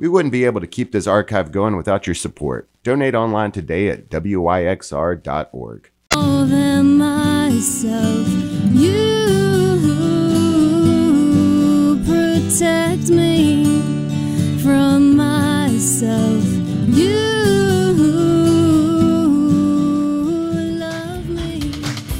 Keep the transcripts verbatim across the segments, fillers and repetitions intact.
We wouldn't be able to keep this archive going without your support. Donate online today at W Y X R dot org. More than myself, you protect me from myself. You love me.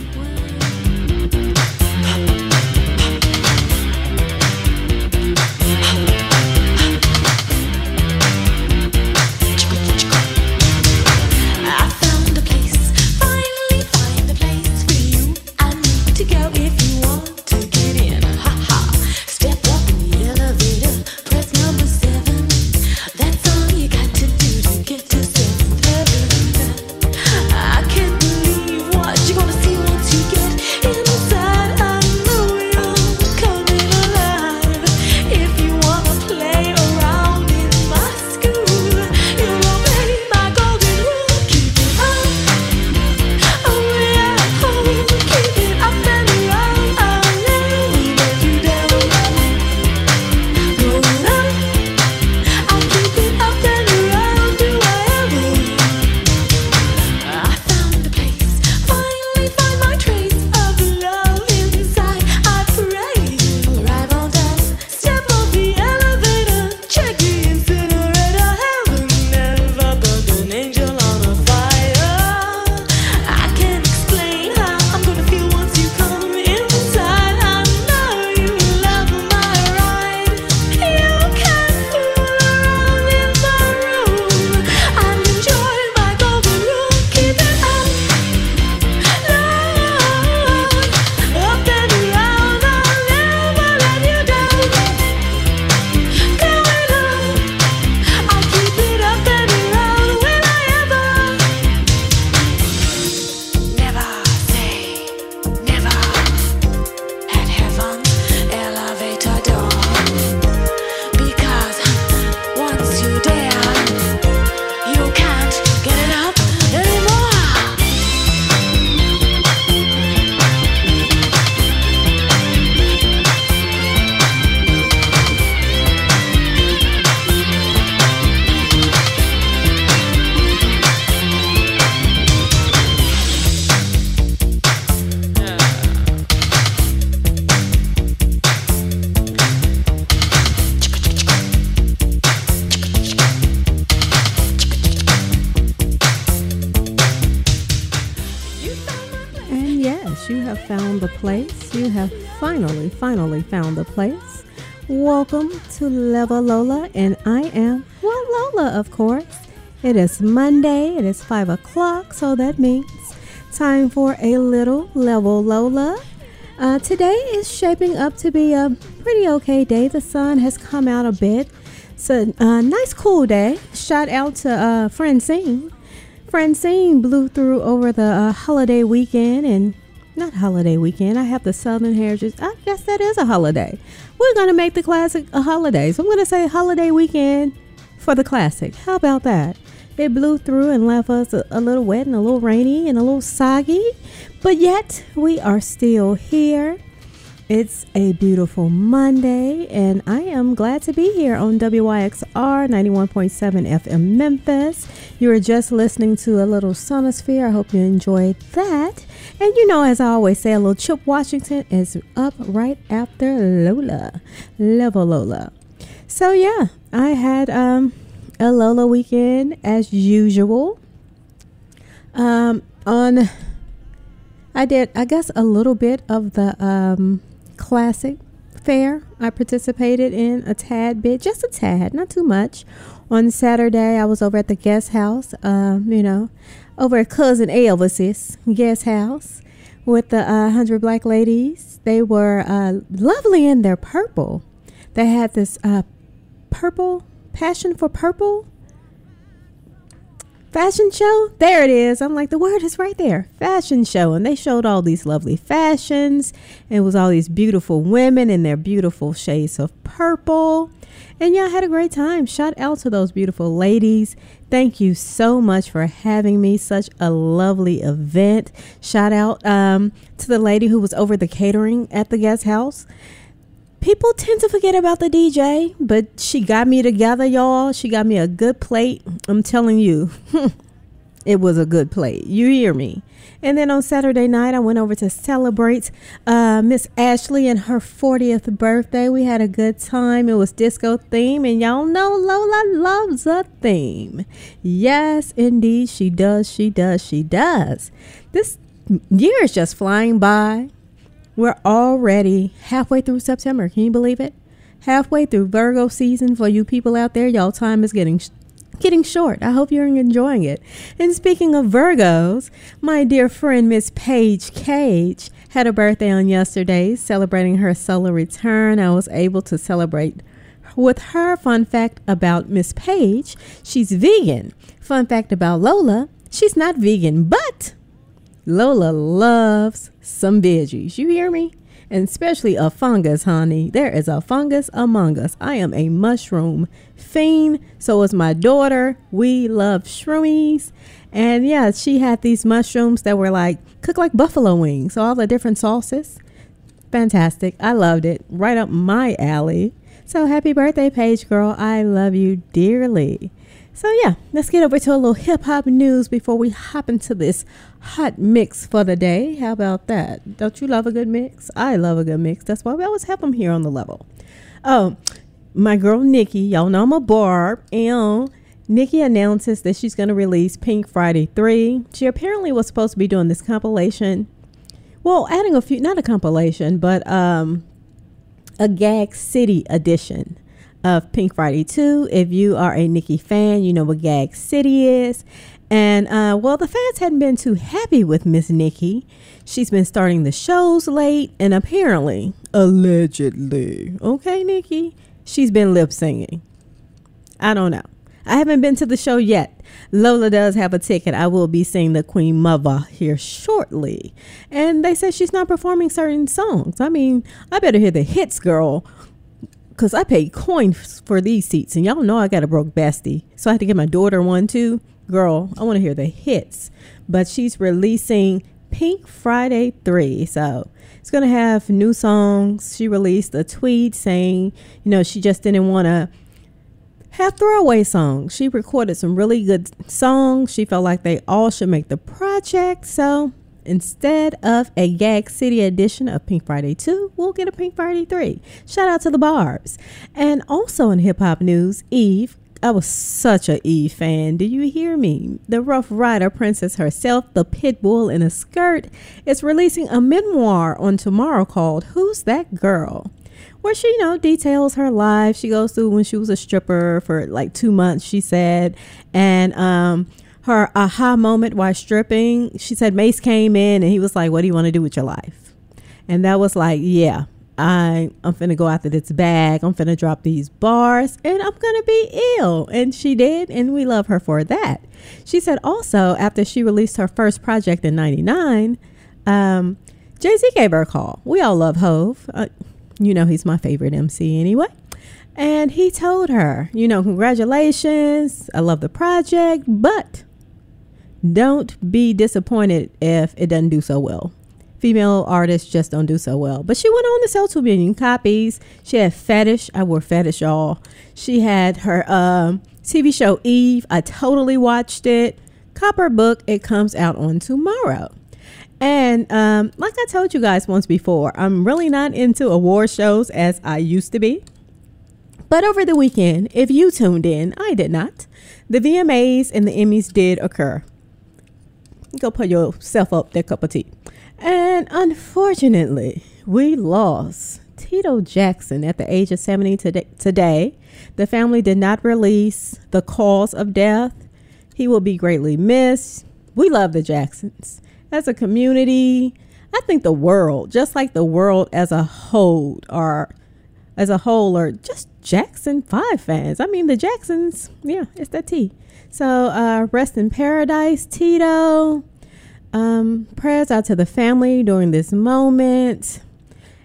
I found a place, finally find a place for you. I need to go if you want to get in. Ha ha. Step up in the elevator, press number seven. That's all you got to do to get to seventh heaven. I can't believe what you're gonna see once you get inside. I know you're coming alive. If you wanna play around in my school, you'll obey my golden rule. Keep it up, oh yeah, oh, keep it up and around. I'll never let you down. Go up, I'll keep it up and around. Do I ever? I found a place, finally find my trace of love inside. I pray you'll arrive on time. Step off the elevator, check the incinerator. Heaven never burned an angel on a fire. I can't explain how I'm gonna feel once you come inside. I know you love my ride. You can fool around in my room. I'll enjoy my golden rule. Keep it up, love, up and around. I'll never let you down. Going up, I'll keep it up and around. Will I ever? Never say never at heaven's elevator door, because once you dare, you can't get it up anymore. And yes, you have found the place. You have finally, finally found the place. Welcome to Level Lola, and I am, well, Lola, of course. It is Monday. It is five o'clock, so that means time for a little Level Lola. Uh, today is shaping up to be a pretty okay day. The sun has come out a bit. It's a uh, nice, cool day. Shout out to uh, Francine. Francine blew through over the uh, holiday weekend, and not holiday weekend. I have the Southern Heritage. I guess that is a holiday. We're going to make the classic a holiday. So I'm going to say holiday weekend for the classic. How about that? It blew through and left us a, a little wet and a little rainy and a little soggy. But yet we are still here. It's a beautiful Monday, and I am glad to be here on W Y X R ninety-one point seven F M Memphis. You were just listening to a little Sonosphere. I hope you enjoyed that. And you know, as I always say, a little Chip Washington is up right after Lola, Level Lola. So yeah, I had um, a Lola weekend as usual. Um, on, I did, I guess, a little bit of the um. classic fair. I participated in a tad bit, just a tad, not too much. On Saturday, I was over at the guest house, um, you know, over at Cousin Elvis's guest house with the uh, hundred black ladies. They were uh, lovely in their purple. They had this uh, purple, passion for purple fashion show. There it is. I'm like, the word is right there. Fashion show. And they showed all these lovely fashions. It was all these beautiful women in their beautiful shades of purple. And yeah, I had a great time. Shout out to those beautiful ladies. Thank you so much for having me. Such a lovely event. Shout out um, to the lady who was over the catering at the guest house. People tend to forget about the D J, but she got me together, y'all. She got me a good plate. I'm telling you, it was a good plate. You hear me? And then on Saturday night, I went over to celebrate uh, Miss Ashley and her fortieth birthday. We had a good time. It was disco theme, and y'all know Lola loves a theme. Yes, indeed, she does, she does, she does. This year is just flying by. We're already halfway through September. Can you believe it? Halfway through Virgo season for you people out there. Y'all time is getting getting short. I hope you're enjoying it. And speaking of Virgos, my dear friend Miss Paige Cage had a birthday on yesterday, celebrating her solar return. I was able to celebrate with her. Fun fact about Miss Paige, she's vegan. Fun fact about Lola, she's not vegan, but Lola loves some veggies. You hear me? And especially a fungus, honey. There is a fungus among us. I am a mushroom fiend. So is my daughter. We love shroomies. And yeah, she had these mushrooms that were like, cooked like buffalo wings. So all the different sauces. Fantastic. I loved it. Right up my alley. So happy birthday, Paige girl. I love you dearly. So yeah, let's get over to a little hip hop news before we hop into this hot mix for the day. How about that? Don't you love a good mix? I love a good mix. That's why we always have them here on the level. Oh, my girl Nikki, y'all know I'm a barb, and Nikki announces that she's going to release Pink Friday three. She apparently was supposed to be doing this compilation. Well, adding a few, not a compilation, but um, a Gag City edition of Pink Friday two. If you are a Nikki fan, you know what Gag City is. And uh, well, the fans hadn't been too happy with Miss Nikki. She's been starting the shows late, and apparently, allegedly, okay, Nikki, she's been lip singing. I don't know. I haven't been to the show yet. Lola does have a ticket. I will be seeing the Queen Mother here shortly. And they said she's not performing certain songs. I mean, I better hear the hits, girl. Because I paid coins for these seats, and y'all know I got a broke bestie, so I had to get my daughter one too. Girl, I want to hear the hits. But she's releasing Pink Friday three, so it's gonna have new songs. She released a tweet saying, you know, she just didn't want to have throwaway songs. She recorded some really good songs. She felt like they all should make the project, so instead of a Gag City edition of Pink Friday two, we'll get a Pink Friday three. Shout out to the Barbs. And also in hip hop news, Eve, I was such a Eve fan. Do you hear me? The Rough Rider princess herself, the pit bull in a skirt, is releasing a memoir on tomorrow called Who's That Girl? Where she, you know, details her life. She goes through when she was a stripper for like two months, she said. And, um, her aha moment while stripping, she said Mace came in and he was like, what do you want to do with your life? And that was like, yeah, I, I'm finna go after this bag. I'm finna drop these bars and I'm gonna be ill. And she did, and we love her for that. She said also, after she released her first project in ninety-nine, um, Jay-Z gave her a call. We all love Hove. Uh, you know, he's my favorite M C anyway. And he told her, you know, congratulations. I love the project, but don't be disappointed if it doesn't do so well. Female artists just don't do so well. But she went on to sell two million copies. She had Fetish. I wore Fetish, y'all. She had her um, T V show Eve. I totally watched it. Copper Book. It comes out on tomorrow. And um, like I told you guys once before, I'm really not into award shows as I used to be. But over the weekend, if you tuned in, I did not. The V M As and the Emmys did occur. Go put yourself up that cup of tea. And unfortunately, we lost Tito Jackson at the age of seventy today. today. The family did not release the cause of death. He will be greatly missed. We love the Jacksons. As a community, I think the world, just like the world as a whole, are as a whole are just Jackson five fans. I mean, the Jacksons, yeah, it's that T. So uh, rest in paradise, Tito. Um, prayers out to the family during this moment.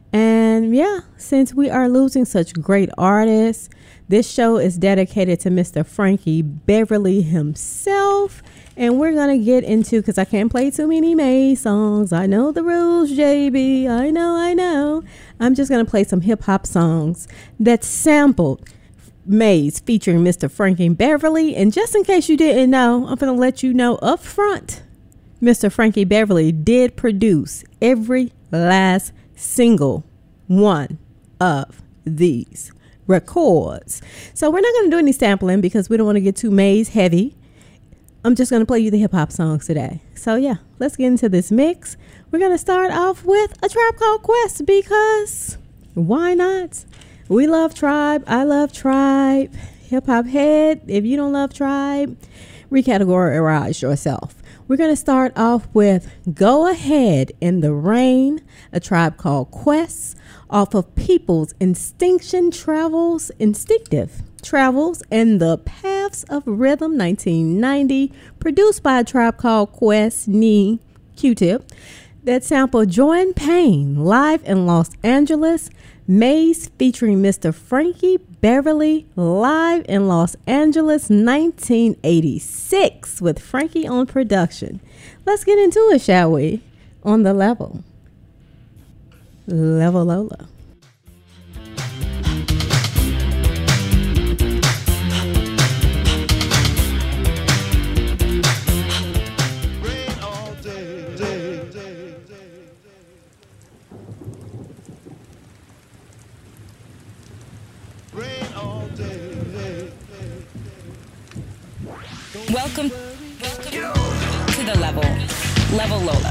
And yeah, since we are losing such great artists, this show is dedicated to Mister Frankie Beverly himself. And we're going to get into, because I can't play too many Maze songs. I know the rules, J B. I know, I know. I'm just going to play some hip hop songs that sampled Maze featuring Mister Frankie Beverly. And just in case you didn't know, I'm going to let you know up front, Mister Frankie Beverly did produce every last single one of these records. So we're not going to do any sampling because we don't want to get too Maze heavy. I'm just going to play you the hip hop songs today. So yeah, let's get into this mix. We're going to start off with A Tribe Called Quest because why not? We love Tribe. I love Tribe. Hip hop head. If you don't love Tribe, recategorize yourself. We're going to start off with Go Ahead in the Rain, A Tribe Called Quest, off of People's Instinction Travels, Instinctive Travels and the Paths of Rhythm, nineteen ninety, produced by A Tribe Called Quest, Nee, Q-Tip. That sample Joy and Pain, live in Los Angeles. Maze featuring Mister Frankie Beverly, live in Los Angeles, nineteen eighty-six, with Frankie on production. Let's get into it, shall we? On the level. Level Lola. Welcome, welcome to the level, Level Lola.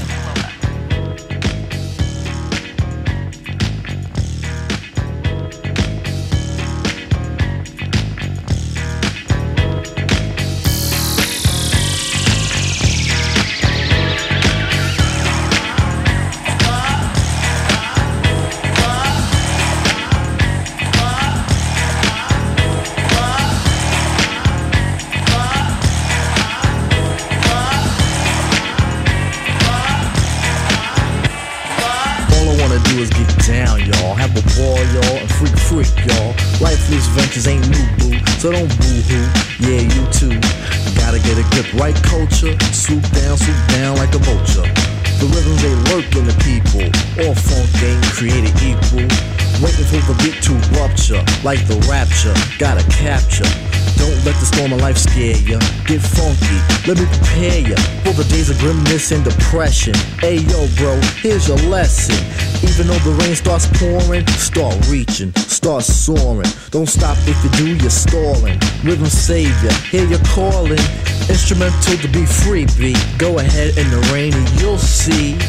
Is get down, y'all. Have a ball, y'all, and freak, freak, y'all. Lifeless ventures ain't new, boo, so don't boo-hoo. Yeah, you too. Gotta get a grip, right culture. Swoop down, swoop down like a vulture. The rhythms they lurk in the people. All funk ain't created equal. Waiting for the beat to rupture, like the rapture. Gotta capture. Don't let the storm of life scare ya. Get funky, let me prepare ya for the days of grimness and depression. Hey yo bro, here's your lesson. Even though the rain starts pouring, start reaching, start soaring. Don't stop, if you do, you're stalling. Rhythm savior, hear you calling. Instrumental to be free, beat. Go ahead in the rain and you'll see.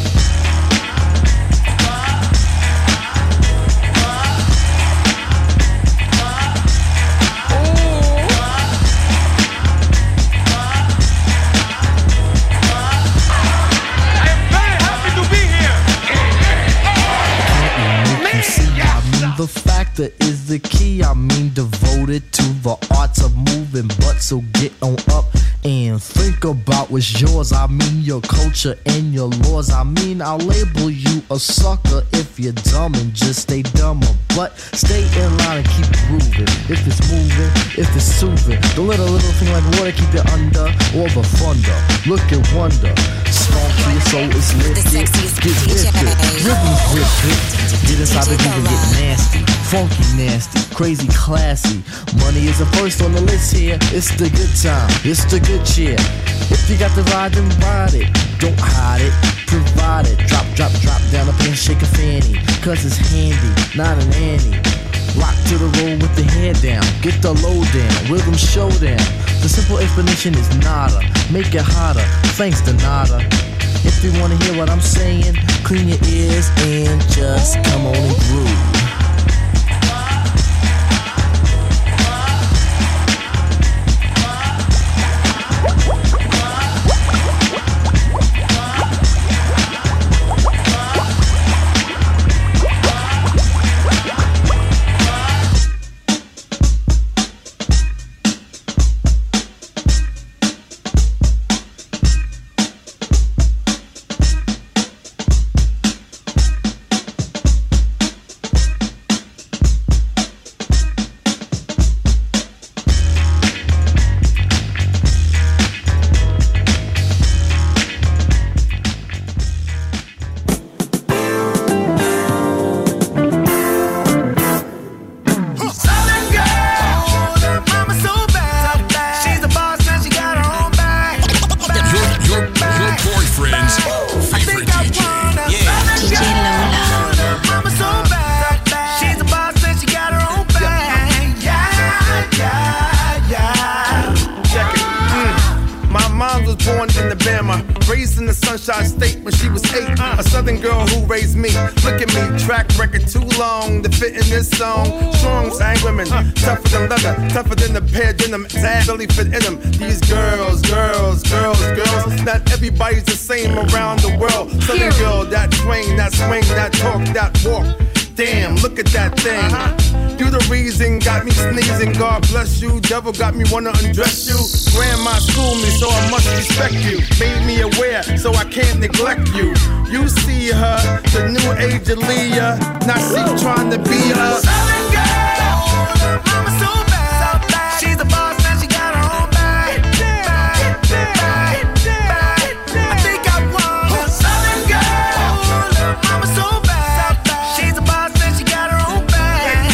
The factor is the key, I mean devoted to the arts of moving but so get on up and think about what's yours. I mean your culture and your laws. I mean I'll label you a sucker if you're dumb and just stay dumber, but stay in line and keep grooving. If it's moving, if it's soothing, don't let a little thing like water keep you under or the thunder. Look and wonder, funky, your soul is lifted. Get lifted, rhythms lifted. Get inside the groove and get nasty, funky nasty, crazy classy. Money is the first on the list here. It's the good time, it's the good cheer. If you got the ride, then ride it. Don't hide it, provide it. Drop, drop, drop down the pen, shake a fanny, cause it's handy, not an Annie. Rock to the roll with the hair down, get the low down, rhythm showdown. The simple explanation is nada, make it hotter, thanks to nada. If you wanna hear what I'm saying, clean your ears and just come on and groove. Raised in the Sunshine State when she was eight. A southern girl who raised me. Look at me, track record too long to fit in this song. Strong, sang women, tougher than leather, tougher than the pair denim. Zag really fit in them. These girls, girls, girls, girls. Not everybody's the same around the world. Southern girl, that swing, that swing, that talk, that walk. Damn, look at that thing. You the reason, got me sneezing. God bless you, devil got me wanna undress you. Grandma schooled me, so I must respect you. Made me aware, so I can't neglect you. You see her, the new age Aaliyah. Now she trying to be a Southern girl. Mama so bad, she's the boss, now she got her own bag. Bag, bag, bag. I think I want a Southern girl. Mama so bad, she's the boss, now she got her own bag.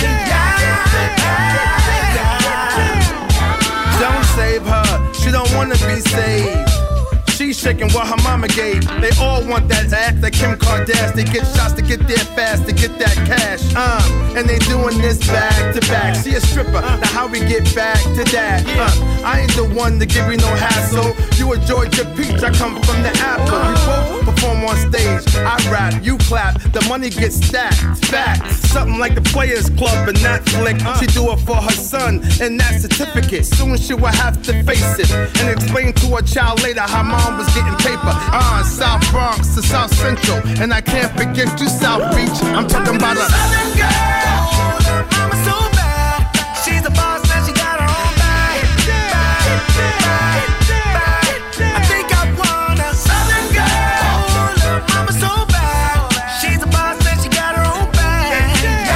Don't save her, she don't wanna be saved. She's shaking what her mama gave. They all want that act, that Kim Kardashian. They get shots to get there fast, to get that cash. Uh, and they doing this back to back. She a stripper, now how we get back to that? Uh, I ain't the one to give you no hassle. You a Georgia peach, I come from the apple. We both perform on stage. I rap, you clap, the money gets stacked. Facts, something like the Players Club and that flick. She do it for her son and that certificate. Soon she will have to face it and explain to her child later how mom was getting paper. Uh, South Bronx to South Central, and I can't forget you, South Beach. I'm talking about a Southern girl. Mama so bad, she's the boss, now she got her own bag. Bag, bag, bag. I think I want a Southern girl. Mama so bad, she's the boss, now she got her own bag.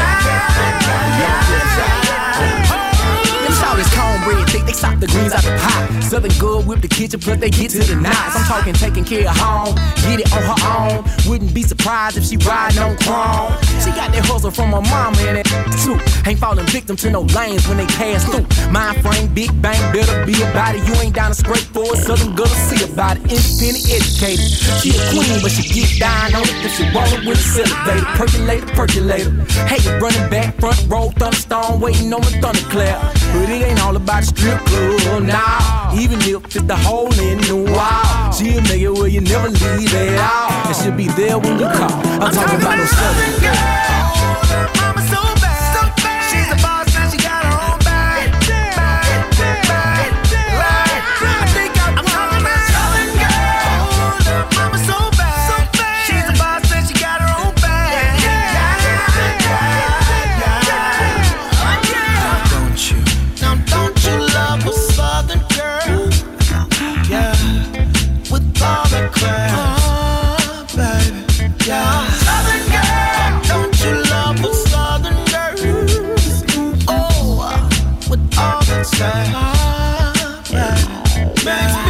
Them shawty's cornbread thick, they stop the greens out the pot. Southern good whip the kitchen, plus they get to the knots. I'm talking taking care of home, get it on her own. Wouldn't be surprised if she riding on chrome. She got that hustle from her mama and that too. Ain't falling victim to no lanes when they pass through. Mind frame, big bang, better be about it. You ain't down to scrape for it, Southern girl to see about it. Independent, educated. She a queen, but she get down on it if she roll it with a cylinder. Percolator, percolator. Hey, running back, front row, thunderstorm, waiting on the thunderclap. But it ain't all about the strip club, nah. Even if it's the hole in the wall, she'll make it where you never leave it out. And she'll be there when you call. I'm, I'm talking about no Southern girl. Mama so bad, so bad. She's the boss, now she got her own bag. Bag, bag, bag. I think I I'm talking about Southern girl. Mama so bad, so bad. She's the boss, now she got her own bag. Now don't you, now don't you love a Southern girl? Yeah, with all the crap, oh, baby, yeah. Southern girl, don't you love a Southern girl? Oh, with all the crap, oh, baby,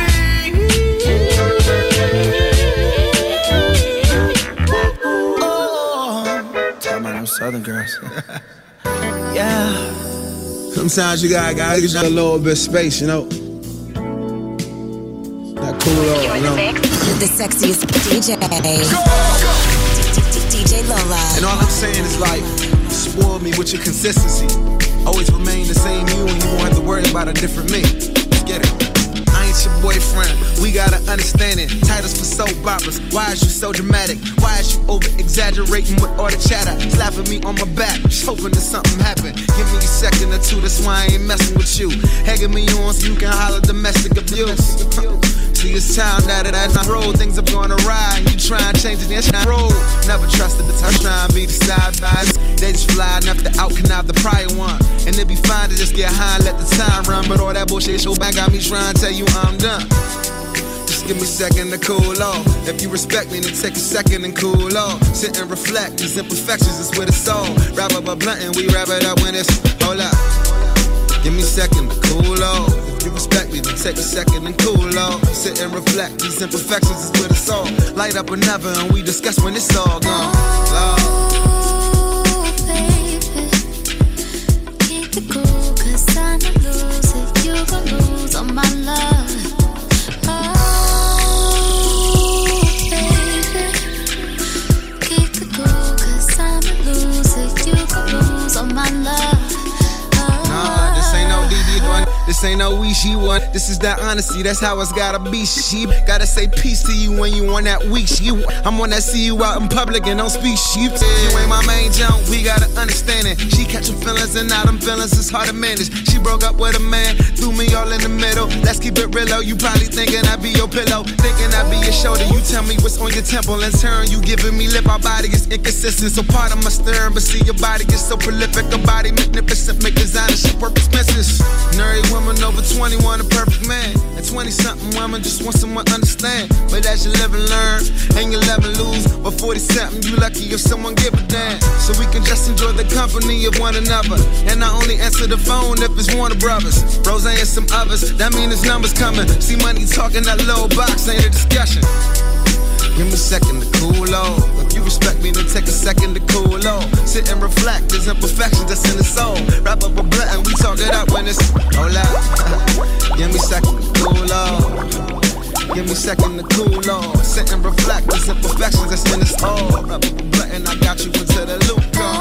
oh, talking about them Southern girls, yeah. Sometimes you gotta, gotta get a little bit of space, you know. That cool off, you know. The sexiest D J. D J Lola. And all I'm saying is like, spoil me with your consistency. Always remain the same you and you won't have to worry about a different me. Let's get it. I ain't your boyfriend, we gotta understand it. Titles for soap operas, why is you so dramatic? Why is you over-exaggerating with all the chatter? Slapping me on my back, just hoping that something happen. Give me a second or two, that's why I ain't messing with you. Egging me on so you can holler domestic abuse. See, it's time now that I roll, things are gonna ride. You try and change it, it's not roll. Never trusted the time, try and be the side vibes. They just fly enough to out-connive the prior one. And it'd be fine to just get high and let the time run. But all that bullshit show back got me trying to tell you I'm done. Just give me a second to cool off. If you respect me, then take a second and cool off. Sit and reflect, these imperfections is with a soul. Wrap up a blunt and we wrap it up when it's, hold up. Give me a second to cool off. If you respect me, then take a second and cool off. Sit and reflect, these imperfections is with a soul. Light up another and we discuss when it's all gone. Lord. Oh, baby, keep it cool, cause I know lose it. You gon' lose all my love. This ain't no that weed she want. This is that honesty, that's how it's gotta be. She gotta say peace to you when you on that weak shit. I'm on that see you out in public and don't speak sheep. You ain't my main jump, we gotta understand it. She catching feelings and now them feelings is hard to manage. She broke up with a man, threw me all in the middle. Let's keep it real, you probably thinking I be your pillow, thinking I be your shoulder. You tell me what's on your temple. In turn, you giving me lip. Our body is inconsistent, so part of my stern. But see, your body gets so prolific, a body magnificent, make designer shit work expenses. Married woman over twenty-one, a perfect man. And twenty-something woman just want someone to understand. But as you live and learn, and you live and lose. But forty-something, you lucky if someone give a damn. So we can just enjoy the company of one another. And I only answer the phone if it's Warner Brothers, Rose and some others. That mean his numbers coming. See money talking, that little box ain't a discussion. Give me a second to cool off. If you respect me, then take a second to cool off. Sit and reflect, there's imperfections that's in the soul. Wrap up a blunt and we talk it up when it's hold up. Give me a second to cool off. Give me a second to cool off. Sit and reflect, there's imperfections that's in the soul. Wrap up a blunt and I got you into the loop. Gone.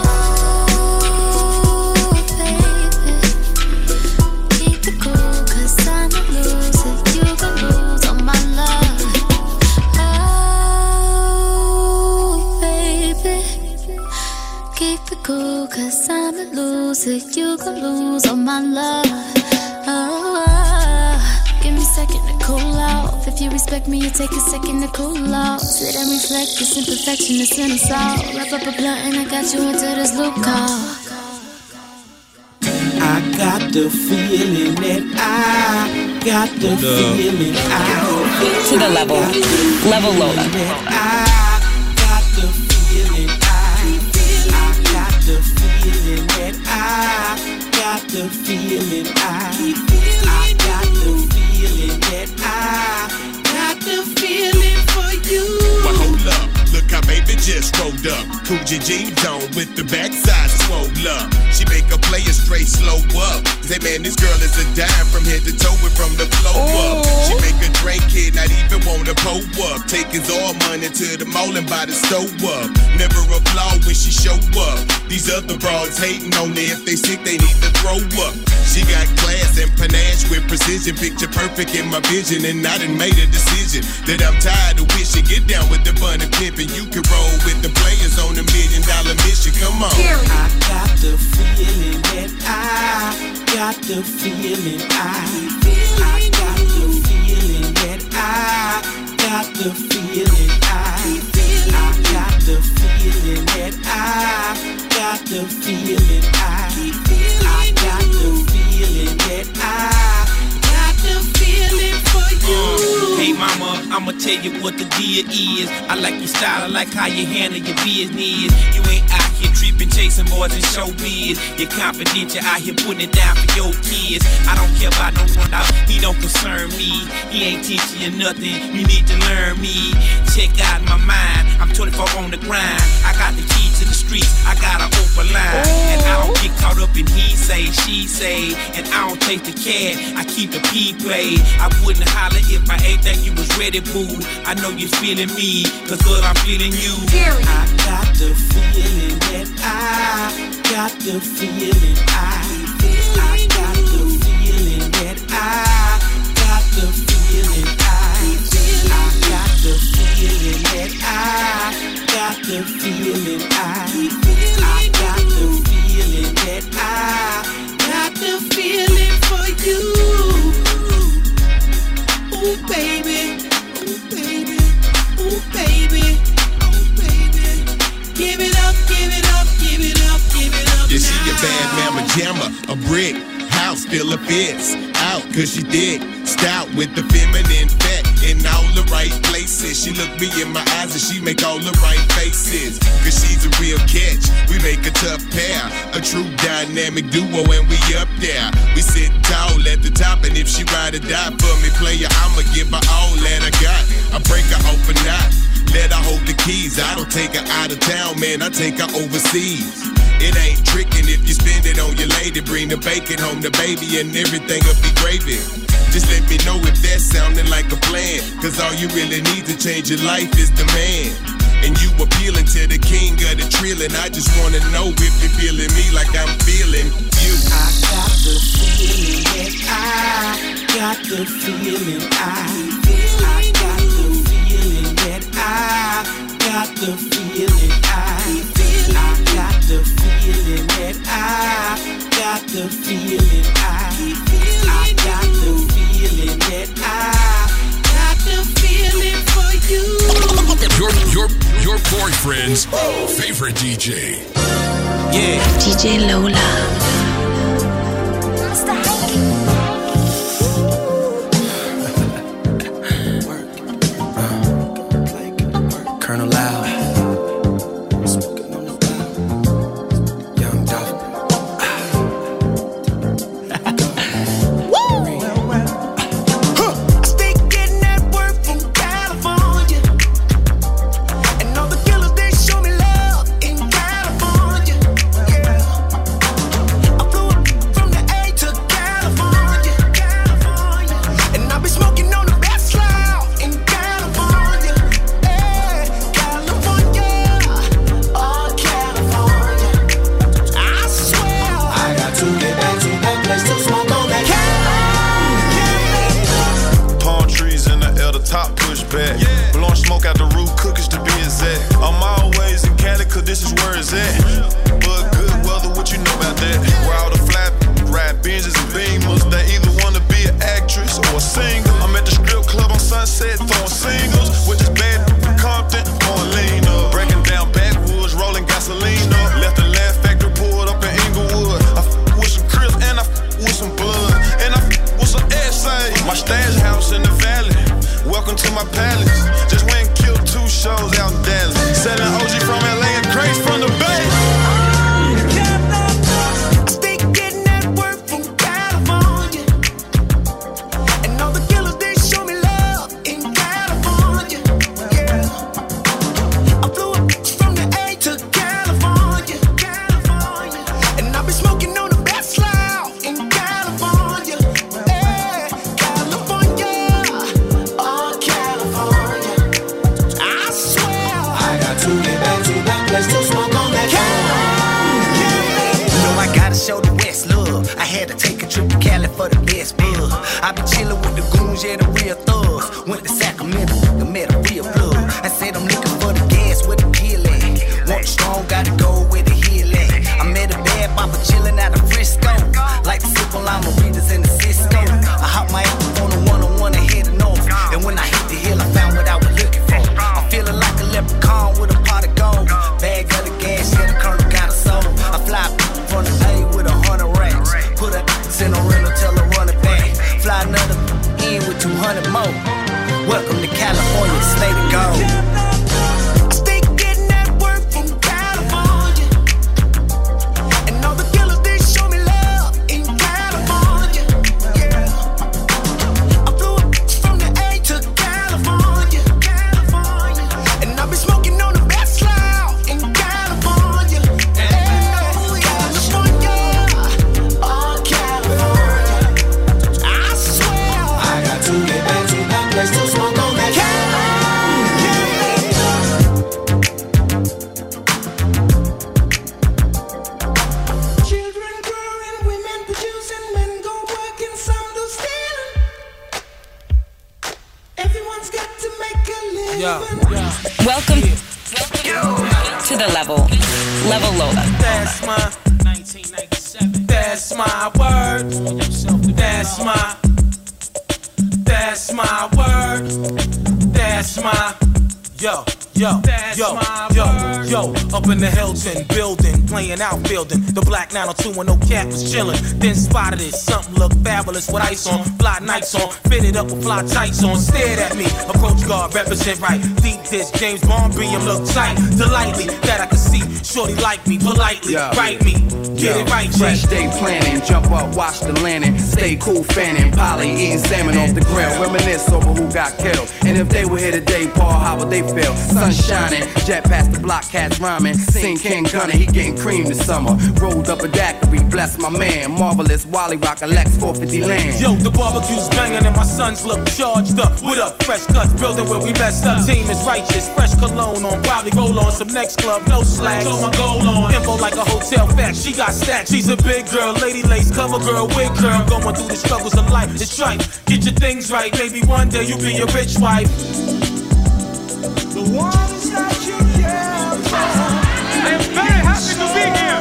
Cool, cause I'm a loser, you gon' lose all my love. Oh, oh, give me a second to cool off. If you respect me, you take a second to cool off. Sit and reflect, this imperfection is in us all. Wrap up a blunt and I got you into this loop call. I got the feeling that I got the no. feeling I to the level, level Lola. I got the feeling I got the feeling that I got the feeling I I got the feeling that I got the feeling for you. Well, hold up, look how baby just rolled up. Coogee jeans on with the backside swole up. She make a player straight slow up. Say man, this girl is a dime from head to toe and from the flow up. She make a drink kid not even wanna pull up. Take his all money to the mall and buy the stove up. Never a flaw when she show up. These other broads hating on her. If they sick, they need to throw up. She got class and panache with precision. Picture perfect in my vision, and I done made a decision that I'm tired of wishing. Get down with the bun and pimpin'. You can roll with the players on a million dollar mission. Come on. I got the feeling that I got the feeling I I got the feeling that I got the feeling I I got the feeling that I got the feeling I I got the feeling that I got the feeling for you. Hey mama, I'ma tell you what the deal is. I like your style, I like how you handle your business. You ain't out here tripping, chasing boys and showbiz. You're confident, you're out here putting it down for your kids. I don't care about no one out, he don't concern me. He ain't teaching you nothing, you need to learn me. Check out my mind, I'm twenty-four on the grind. I got the key to the streets, I got an open line. And I don't get caught up in he say, she say. And I don't take the cat, I keep the P play. I wouldn't holler if I ain't think you was ready, boo. I know you're feeling me, cause girl, I'm feeling you. I got the feeling that I got the feeling I I got the feeling that I got the feeling I I got the feeling that I got the feeling I I got the feeling that I got the feeling for you. Ooh baby, ooh baby, ooh baby, ooh baby. Give it up, give it up, give it up, give it up. Yeah, she a bad mama jammer, a brick house full of fits. Out cause she thick, stout with the feminine fat in all the right places. She look me in my eyes and she make all the right faces. Cause she's a real catch, we make a tough pair. A true dynamic duo and we up there. We sit tall at the top and if she ride or die for me, player, I'ma give her all that I got. I break her off a knot, let her hold the keys. I don't take her out of town, man, I take her overseas. It ain't tricking if you spend it on your lady. Bring the bacon home, the baby, and everything will be gravy. Just let me know if that's sounding like a plan. Cause all you really need to change your life is the man. And you appealing to the king of the trillion. I just wanna know if you're feeling me like I'm feeling you. I got the feeling that I got the feeling I I got the feeling that I got the feeling I I got the feeling that I got the feeling I I got the feeling that I got the feeling for you. Your your your boyfriend's favorite D J. Yeah. D J Lola. Colonel Loud, Young Dolphin. I stay getting that work from California, and all the killers they show me love in California. Yeah, I flew up from the A to California, California, and I be smoking on the best loud in California. Top push back, yeah. Blowing smoke out the roof, cookies to be exact. I'm always in Cali, cause this is where it's at. But good weather, what you know about that? Where all the flat ride Benzes and Beamers, they either wanna be an actress or a singer. I'm at the strip club on Sunset, throwing singles with this bad Compton, pouring lean up. Breaking down backwoods, rolling gasoline up. Left the Laugh Factory, pulled up in Inglewood. I f with some Crips and I f with some blood. And I f with some S A. My stash house in the valley. Welcome to my palace. Just went and killed two shows out in Dallas. Selling O G from L A and crates from the Bay. I stay getting that work from California, and all the killers they show me love in California. Yeah, I flew up from the A to California, California, and I be smoking on the best loud in California. Yeah, California. Show the West love. I had to take a trip to Cali for the best bug. I been chillin' with the goons, yeah, the real thugs. Went to Sacramento, I met a real plug. I said I'm looking for the gas with the pill at. Want the strong, gotta go with the heel at. I met a bad papa chillin' out of Frisco. Like the simple lima readers in the Cisco. I hopped my ass on the one-on-one and headed north. And when I hit the hill, I found what I was looking for. I'm feeling like a leprechaun with a pot of gold. Bag of the gas, yeah, the colonel got a soul. I fly from the A with a hundred racks. Put a in a rental, tell her run it back. Fly another in with two hundred more. Welcome to California, stay to go. I stay getting that work from California, and all the killers they show me love in California. Yeah, I flew up from the A to California, California, and I be smoking on the best loud in California. Welcome to the level. Level Lola. That's my nineteen ninety-seven. That's my word. That's my. That's my word. That's my. Yo, yo, That's yo, my yo, word. yo. Up in the Hilton building, playing outfielding. The black nine oh two when no cat was chilling. Then spotted it, something looked fabulous with ice on, fly nights on, fitted up with fly tights on. Stared at me, approach guard, represent right. Deep dish, James Bond, beam look tight. Delightly that I could see. Shorty like me, politely, Yo. write me. Get Yo. it right, Fresh G. day planning, jump up, watch the landing. Stay cool, fanning, poly, eating salmon off the grill. Reminisce over who got killed. And if they were here today, Paul, how would they feel? Sun shining, jet past the block, cats rhyming. Sing King Gunner, he getting cream this summer. Rolled up a daiquiri, bless my man. Marvelous, Wally Rock, a Lex four fifty land. Yo, the barbecue's banging and my sons look charged up. What up, fresh cuts, building where we messed up. Team is righteous, fresh cologne on, probably roll on some next club, no slack. put my gold on. Info like a hotel fact, she got stacks. She's a big girl, lady lace, cover girl, wig girl. Going through the struggles of life, it's strife. Get your things right, maybe one day you'll be a rich wife. The ones that you care for. I'm very happy to be here.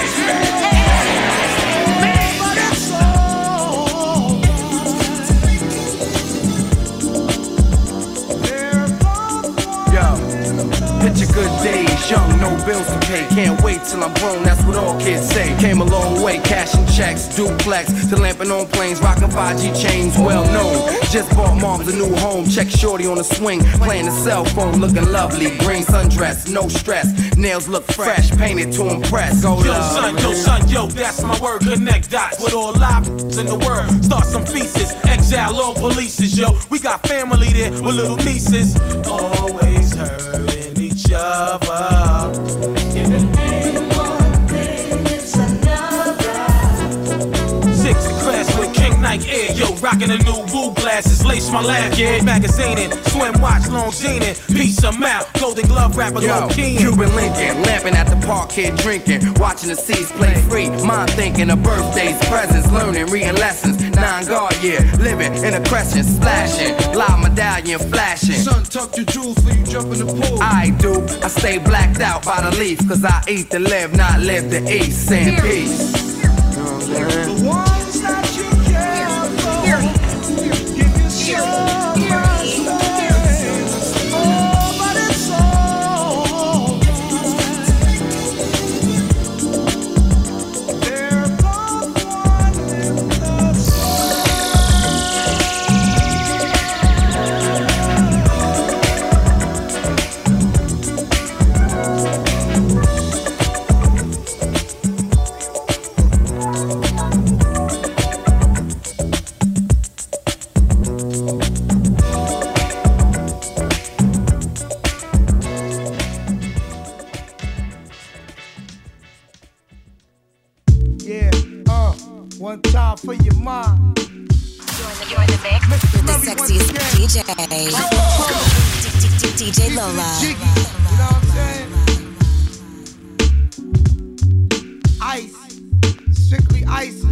Picture good days, young, no bills to pay. Can't wait till I'm grown, that's what all kids say. Came a long way, cashing checks, duplex, to lamping on planes, rocking five G chains, well known. Just bought mom's a new home, check shorty on the swing, playing the cell phone, looking lovely. Green sundress, no stress, nails look fresh, painted to impress. Go yo son, yo son, yo, that's my word. Connect dots with all live in the world. Start some feasts, exile all polices, yo. We got family there with little nieces. Always hurting each other. In the name of one thing, it's another. Six class with King Nike Air, yo, rocking the new Woo glasses, lace my lab, yeah, magazine swim watch, long jean peace them out, golden glove rapper, yo, low key. Cuban Lincoln, lamping at the park, kid drinking, watching the seas play free, mind thinking of birthdays, presents, learning, reading lessons, nine guard year, living in a crescent, splashing, live medallion flashing. Son, tuck your jewels for you jump in the pool. I do, I stay blacked out by the leaf, cause I eat to live, not live to eat, saying peace. The ones that you care for, give your soul my space. Oh, but it's all. They're both one in the one time for your mind. You're in the mix with the sexiest D J. D J Lola. You know what I'm saying? Ice. Strictly ice.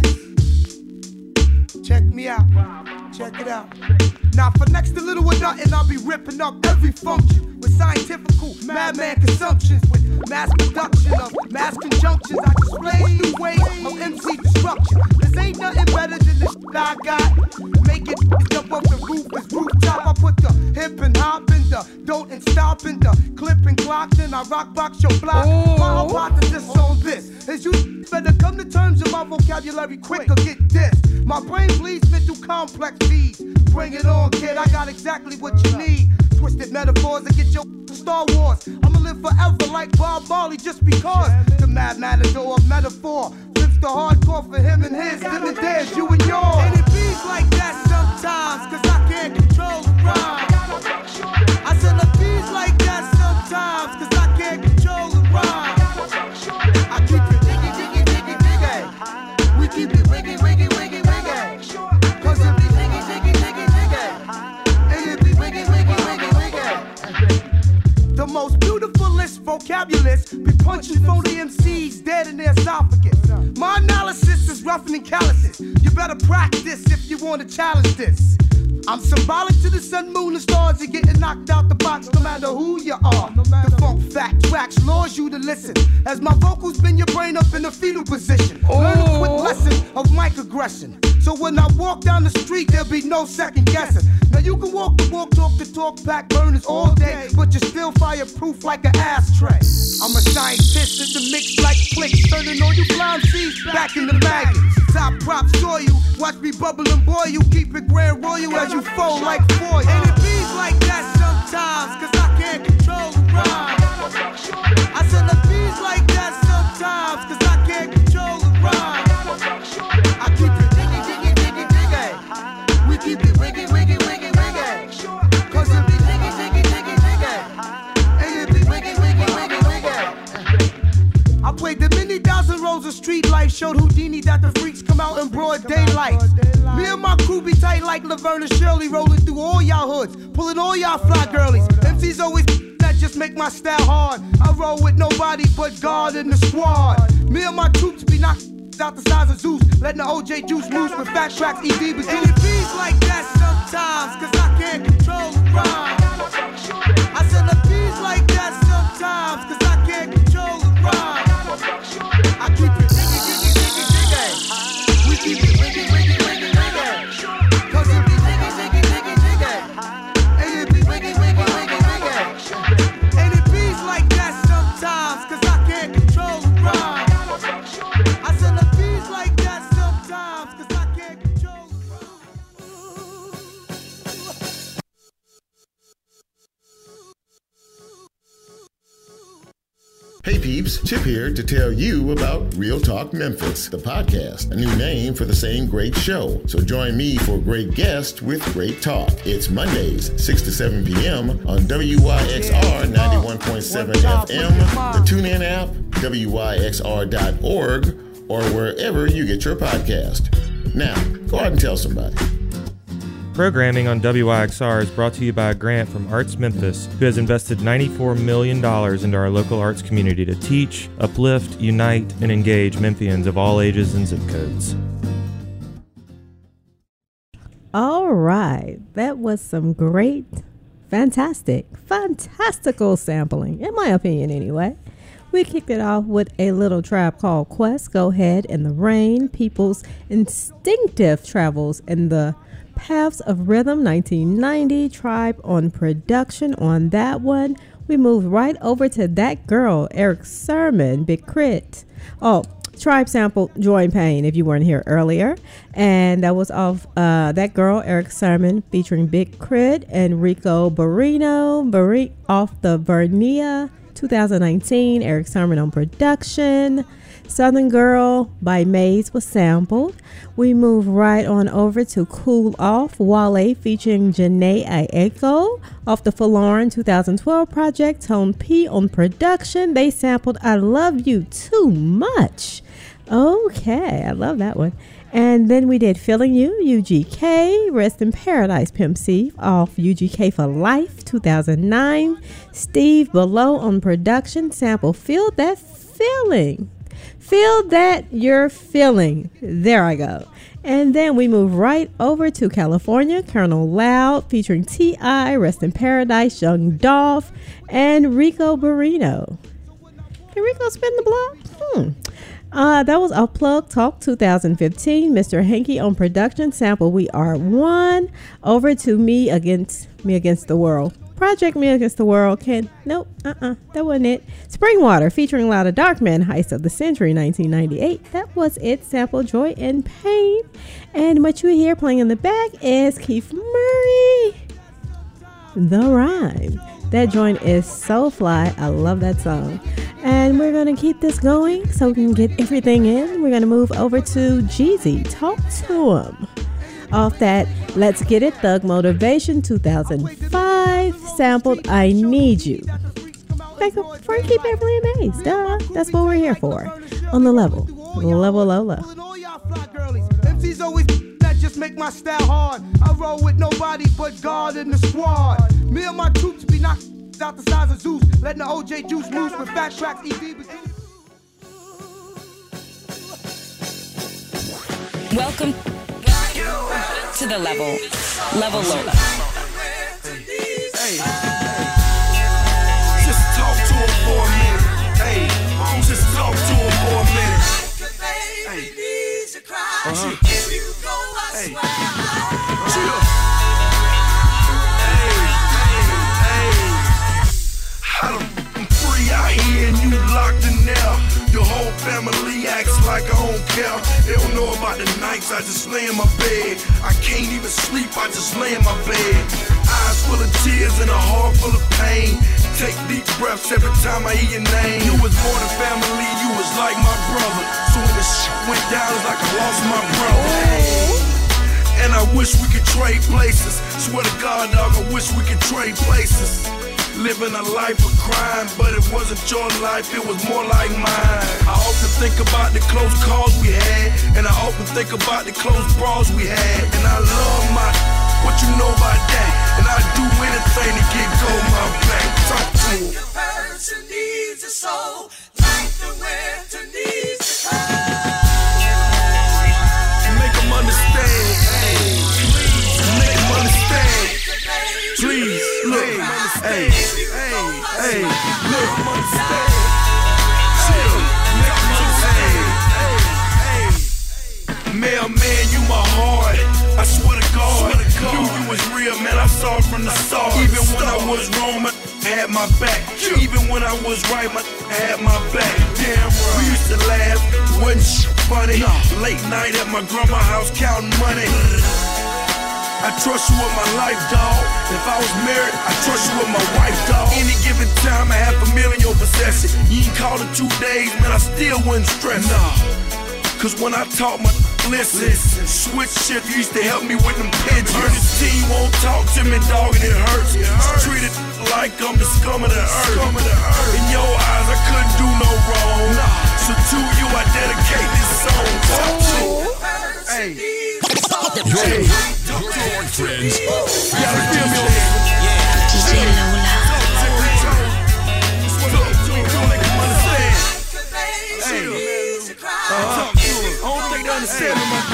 Check me out. Check it out. Now for next to little or nothing, I'll be ripping up every function with scientifical madman consumptions, with mass production of mass conjunctions. I display new ways of M C destruction. This ain't nothing better than the shit I got. Make it jump up the roof, this rooftop. I put the hip and hop in the don't and stop in the clip and clock. Then I rock box your block. Oh. My hypothesis on this is you better come to terms with my vocabulary quick or get this. My brain bleeds mental complex feeds. Bring it on, kid, I got exactly what you need. Twisted metaphors that get your Star Wars. I'ma live forever like Bob Marley just because. The mad matador of metaphor flips the hardcore for him and his, them and theirs, you and yours. And it beats like that sometimes, cause I can't control the rhyme. I said it beats like that sometimes, cause I can't control the rhyme. I keep it diggy, diggy, diggy, diggy. We keep it wiggy, wiggy, wiggy, wiggy. Cause it be diggy, diggy, diggy, diggy. And it be wiggy, wiggy, wiggy, wiggy. The most beautifulest vocabulist be punching phony M Cs dead in their esophagus. My analysis is rougher than calluses. You better practice if you want to challenge this. I'm symbolic to the sun, moon, and stars. You're getting knocked out the box no matter who you are. The funk fact tracks lures you to listen, as my vocals bend your brain up in a fetal position. Learn a quick lesson of microaggression, so when I walk down the street, there'll be no second guessing. Now you can walk the walk, talk the talk, pack burners all day, but you're still fireproof like an ashtray. I'm a scientist in the mix like clicks, turning all you blind seeds back in the maggots. Top props saw you, watch me bubble and boil you, keep it grand royal as you fold like foil. And it beats like that sometimes, cause I can't control the rhyme. I said it beats like that sometimes, cause I can't control the rhyme. I keep it diggy, diggy, diggy, diggy. We keep it wiggy, wiggy, wiggy, wiggy. Cause it be diggy, diggy, diggy, diggy. And it be wiggy, wiggy, wiggy, wiggy. I played the many thousand rows of street life, showed Houdini that the freaks come out in broad daylight. Me and my crew be tight like Laverne and Shirley, rolling through all y'all hoods, pulling all y'all fly girlies. M Cs always at just make my style hard. I roll with nobody but God in the squad. Me and my troops be knocked out the size of Zeus, letting the O J juice loose with fat tracks, E D be and it beats like that sometimes, cause I can't control the rhyme. I said it beats like that sometimes, cause I can't control the rhyme. I keep it diggy, diggy, diggy, diggy. We keep it wiggy, wiggy, wiggy, wiggy. Cause it be diggy, diggy, diggy, diggy. And it be wiggy, wiggy, wiggy, wiggy. And it beats like that sometimes, cause I can't control the rhyme. I said it beats like that sometimes, cause I can't control the rhyme. Hey peeps, Chip here to tell you about Real Talk Memphis, the podcast, a new name for the same great show. So join me for a great guest with great talk. It's Mondays, six to seven p.m. on W Y X R ninety-one point seven F M, the TuneIn app, W Y X R dot org, or wherever you get your podcast. Now, go out and tell somebody. Programming on W Y X R is brought to you by a grant from Arts Memphis, who has invested ninety-four million dollars into our local arts community to teach, uplift, unite, and engage Memphians of all ages and zip codes. All right, that was some great, fantastic, fantastical sampling, in my opinion anyway. We kicked it off with a little Tribe Called Quest, Go Ahead in the Rain, People's Instinctive Travels in the Paths of Rhythm, nineteen ninety, Tribe on production on that one. We moved right over to That Girl, Eric Sermon, Big Crit. Oh, Tribe sampled Joy and Pain, if you weren't here earlier. And that was off uh, That Girl, Eric Sermon, featuring Big Crit and Rico Barrino, Barri- off the Vernia, twenty nineteen, Eric Sermon on production. Southern Girl by Maze was sampled. We move right on over to Cool Off, Wale featuring Janae Aiko off the Forlorn twenty twelve project, Tone P on production. They sampled I Love You Too Much. Okay, I love that one. And then we did Feeling You, U G K, Rest in Paradise, Pimp C off U G K for Life, two thousand nine. Steve Below on production, sample Feel That Feeling. Feel That You're Feeling. There I go. And then we move right over to California, Colonel Loud featuring T I, Rest in Paradise, Young Dolph, and Rico Barrino. Can Rico spin the block? Hmm. Uh, that was Upplug Talk twenty fifteen. Mister Hanky on production, sample We Are One. Over to Me Against Me Against the World. Project Me Against the World. Can nope, uh-uh, that wasn't it. Springwater featuring Loud of Darkman, Heist of the Century, nineteen ninety-eight. That was it. Sample Joy and Pain. And what you hear playing in the back is Keith Murray, The Rhyme. That joint is so fly. I love that song. And we're going to keep this going so we can get everything in. We're going to move over to Jeezy. Talk to him. Off that Let's Get It Thug Motivation two thousand five, sampled I Need You. Back up Frankie Beverly and Maze. Duh. That's what we're here for. On the level. Level Lola. M Cs always that just make my style hard. I roll with nobody but God in the squad. Me and my troops be knocked out the size of Zeus, letting the O J juice loose with fat tracks, E D. Welcome to the level. Level Lola. Hey, just talk to him for a minute. Hey, just talk to him for a minute. Hey, uh-huh. Hey, chill. I'm free out here and you locked in there. Your whole family acts like I don't care. They don't know about the nights I just lay in my bed. I can't even sleep, I just lay in my bed. Eyes full of tears and a heart full of pain. Take deep breaths every time I hear your name. You was more than family, you was like my brother. So when the shit went down, it's like I lost my brother. And I wish we could trade places. Swear to God, dog, I wish we could trade places. Living a life of crime, but it wasn't your life, it was more like mine. I often think about the close calls we had, and I often think about the close brawls we had. And I love my, what you know about that, and I do anything to get gold my back. Talk to him. Hey, hey, hey, look, I'm on the stage. Chill, make them understand. Hey, hey. Mailman, you my heart. I swear to God, knew you was real, man. I saw it from the start. Even when I was wrong, I had my back. Even when I was right, I had my back. Damn right. We used to laugh, wasn't shit funny. Late night at my grandma's house counting money. I trust you with my life, dawg. If I was married, I trust you with my wife, dawg. Any given time, I have a million your possession. You ain't called in two days, man, I still wouldn't stress. Nah. Cause when I talk, my listen, switch shift used to help me with them pigeons. This team won't talk to me, dog, and it hurts. Treated like I'm the scum of the earth. In your eyes, I couldn't do no wrong. So to you, I dedicate this song. Talk to hey, hey, talk to our friends. You gotta feel me on this. D J Lola. Uh-huh. I don't think they understand me, man.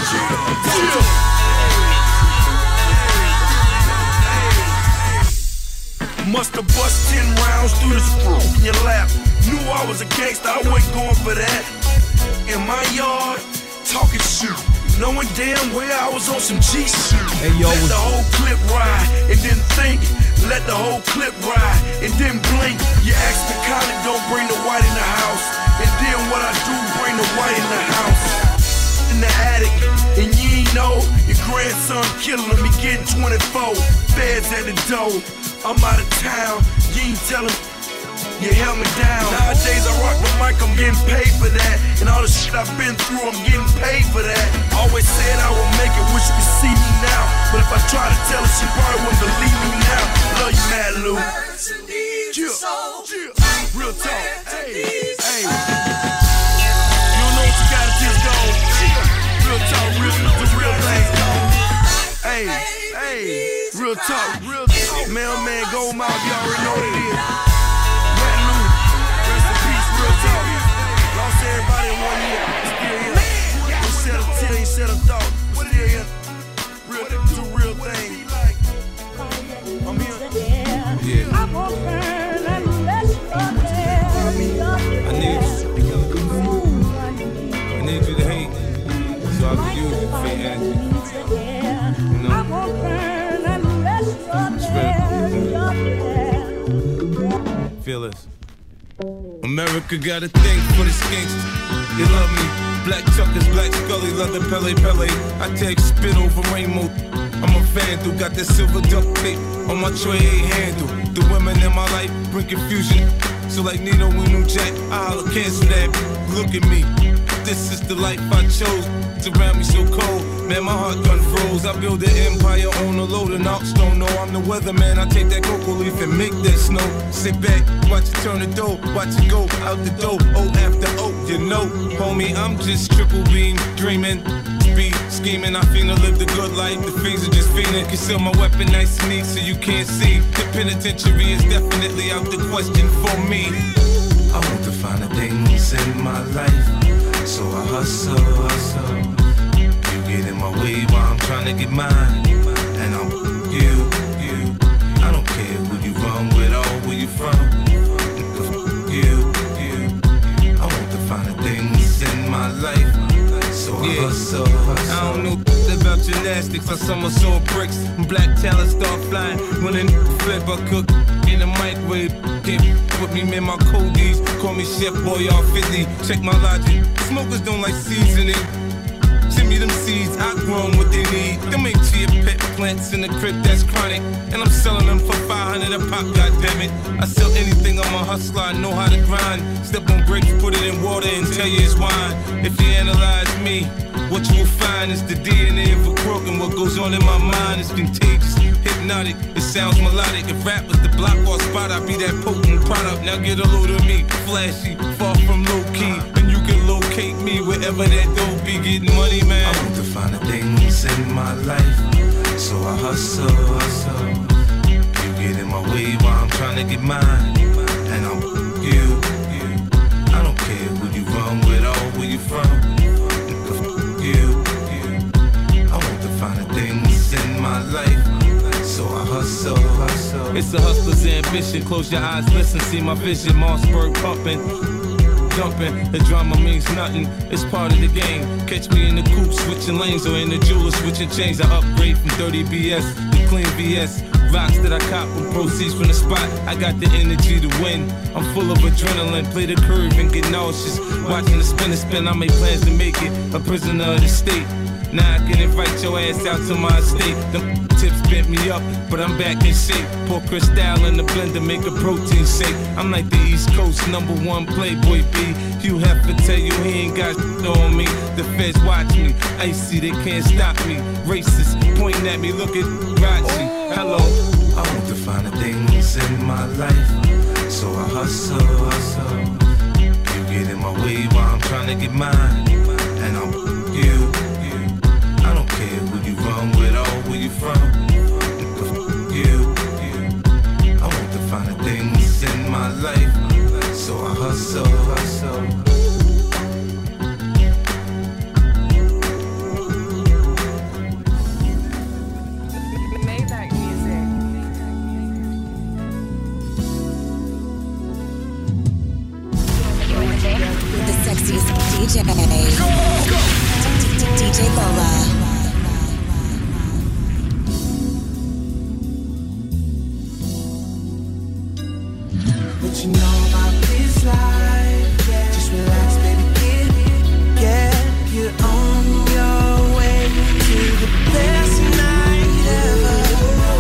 Must've bust ten rounds through the screw in your lap. Knew I was a gangster, I wasn't going for that. In my yard, talking shit, knowing damn well I was on some G shit. Hey, yo, let the whole clip ride and then think. Let the whole clip ride and then blink. You ask the kind that don't bring the white in the house. And then what I do, bring the white in the house. In the attic, and you ain't know your grandson killing him, he getting twenty-four. Feds at the door, I'm out of town. You ain't tell him, you held me down. Nowadays I rock the mic, I'm getting paid for that. And all the shit I've been through, I'm getting paid for that. Always said I would make it, wish you could see me now. But if I try to tell her, she probably wouldn't believe me now. Love you, Mad Lou. Chill, chill, real talk. Hey, hey. You don't know what you gotta just go. Real talk, real, the real things. Hey, hey, real talk, real talk. Mailman, Gold Mouth, you already know what it is. Mad Lou, rest in peace, real talk. Lost everybody in one year, still here. You said a tear, you said a thought, still here. Real, do real things. I'm here. Yeah. I need you. I need you to hate, so I can use it for your answer. You know? Feel this. America got a thing for the skinks. They love me. Black Chuckers, Black Scully, leather Pele Pele. I take spit over rainbow. I'm a vandal, got that silver duct tape on my tray, ain't handle. The women in my life bring confusion. So like Nino and New Jack, I'll cancel that. Look at me, this is the life I chose. Around me so cold, man, my heart gun froze. I build an empire on a load of knocks. Don't know I'm the weatherman. I take that cocoa leaf and make that snow. Sit back, watch it turn the dough, watch it go out the door. Oh, after oh, you know, homie, I'm just triple beam dreaming. Speed scheming, I finna live the good life. The fiends are just fiending. Conceal my weapon nice and neat so you can't see. The penitentiary is definitely out the question for me. I want to find the things in my life, so I hustle, hustle. You get in my way while I'm trying to get mine, and I'm you, you. I don't care who you run with or where you from. You, you. I want to find the things in my life, so I yeah. hustle, hustle. I don't know about gymnastics, I somersault bricks. Black talent start flying, running flip, I cook in the microwave. Can't put me in my coldies. Call me Chef Boy all fifty. Check my logic. Smokers don't like seasoning. Send me them seeds, I grow them what they need. Them ain't chia pet plants in the crib that's chronic. And I'm selling them for five hundred a pop, goddammit. I sell anything, I'm a hustler, I know how to grind. Step on grapes, put it in water and tell you it's wine. If you analyze me, what you will find is the D N A of a crook. And what goes on in my mind is contagious, hypnotic, it sounds melodic. If rap was the block or spot, I'd be that potent product. Now get a load of me, flashy, far from low key. And you can locate me wherever that dope be. Getting money, man. I want to find the things in my life, so I hustle, hustle. You get in my way while I'm trying to get mine, and I'm you, you. I don't care who you run with or where you from. You, you. I want to find the things in my life, so I hustle. hustle, hustle. It's a hustler's ambition. Close your eyes, listen, see my vision. Mossberg pumping, jumping. The drama means nothing. It's part of the game. Catch me in the coupe, switching lanes, or in the jeweler, switching chains. I upgrade from dirty B S to clean V S. Rocks that I cop with proceeds from the spot. I got the energy to win. I'm full of adrenaline. Play the curve and get nauseous. Watching the spin and spin, I make plans to make it a prisoner of the state. Now I can invite your ass out to my estate. Them tips bent me up, but I'm back in shape. Pour Cristal in the blender, make a protein shake. I'm like the East Coast number one Playboy B. You have to tell you he ain't got shit on me. The feds watch me, icy, they can't stop me. Racists pointing at me, look at Raji. Hello. I want to find the things in my life, so I hustle, hustle. You get in my way while I'm trying to get mine, and I'm you. I don't care who you run with or where you from. You, you. I want to find the things in my life, so I hustle, hustle. The sexiest D J. D J Lola. What you know about this life? Yeah. Just relax, baby, get it. Yeah, you're on your way to the best night ever.